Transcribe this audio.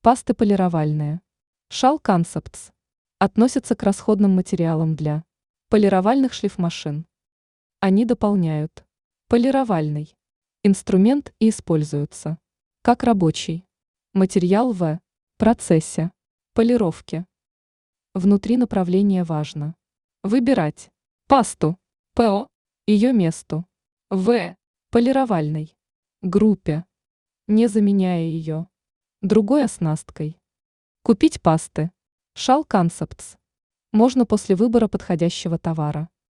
Пасты полировальные. Шал Concepts. Относятся к расходным материалам для полировальных шлифмашин. Они дополняют полировальный инструмент и используются как рабочий материал в процессе полировки. Внутри направления важно выбирать пасту ПО, ее месту в полировальной группе, не заменяя ее другой оснасткой. Купить пасты Шал Concepts можно после выбора подходящего товара.